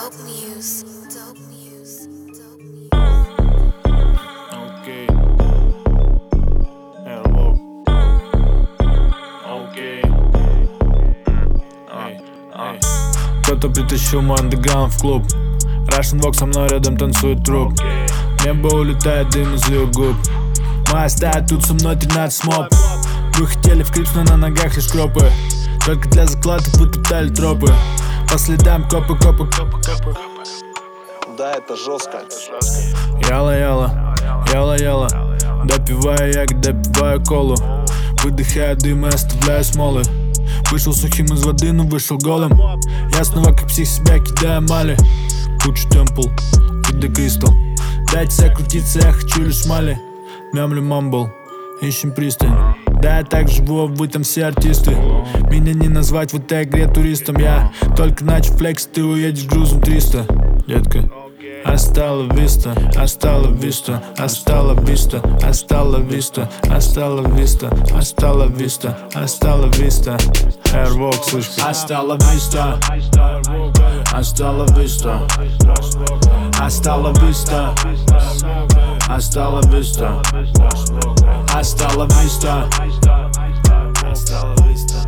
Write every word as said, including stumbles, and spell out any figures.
Dope Muse, Dope Muse, Dope Muse. Окей. Hello. Окей. Эй, эй. Кто-то притащил мой андеграунд в клуб. Russian Vox со мной рядом танцует труп. Небо улетает, дым из ее губ. Моя стая, тут со мной тринадцать моб. Вы хотели в крипс, но на ногах лишь кропы. Только для заклада потоптали тропы. По следам копы, копы, копы, копы. Да, это жестко. Яла-яла, яла-яла. Допиваю ягод, допиваю колу. Выдыхаю дым и оставляю смолы. Вышел сухим из воды, но вышел голым. Я снова как псих себя кидаю мали. Кучу темпл, виды кристалл. Дайте себя крутиться, я хочу лишь мали. Мямлю мамбл, ищем пристань. Да, я так живу, а вы там все артисты. Меня не назвать в этой игре туристом. Я только начал флекс, ты уедешь грузом триста. Детка, Hasta la vista, hasta la vista, hasta la vista, hasta la vista, hasta la vista, hasta la vista, hasta la vista. Airwalk, слышь, hasta la vista, hasta la vista, hasta la vista, hasta la vista, hasta la vista, hasta la vista.